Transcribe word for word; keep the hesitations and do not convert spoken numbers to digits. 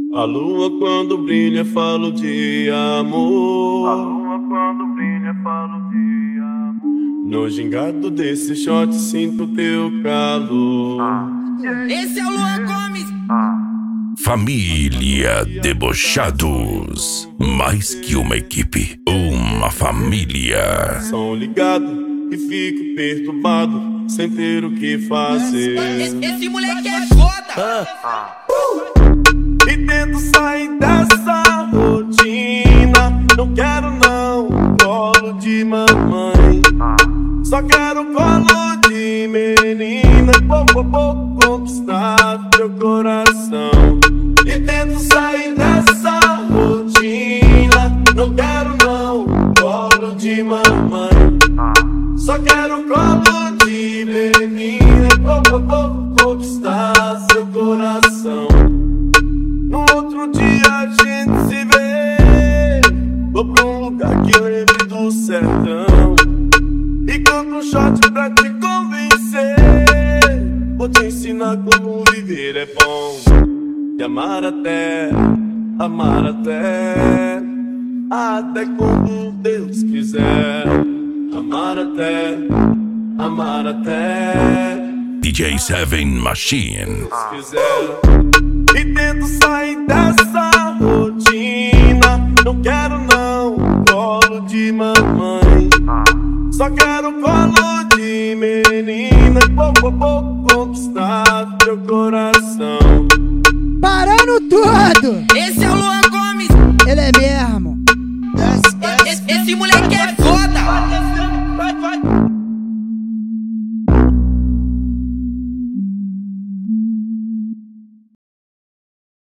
A lua quando brilha falo de amor. A lua quando brilha falo de amor. No gingado desse shot sinto teu calor. Ah. Esse é o Luan Gomes. Ah. Família Debochados. Mais que uma equipe, uma família. Som ligado e fico perturbado, sem ter o que fazer. Esse, esse moleque é foda. Ah. E tento sair dessa rotina. Não quero não colo de mamãe. Ah. Só quero colo de menina. Pouco a pouco conquistar teu coração. E tento sair dessa rotina. Não quero não colo de mamãe. Ah. Só quero colo de menina. Pouco a pouco conquistar seu coração. No outro dia a gente se vê. Vou pra um lugar que lembre do sertão e compro um shot pra te convencer. Vou te ensinar como viver é bom. E amar até, amar até, até quando Deus quiser. Amar até, amar até, D J Seven Machine. se quiser. E tento sair dessa rotina. Não quero não colo de mamãe. Ah. Só quero colo de menina. Pouco a pouco conquistar teu coração. Parando tudo! Esse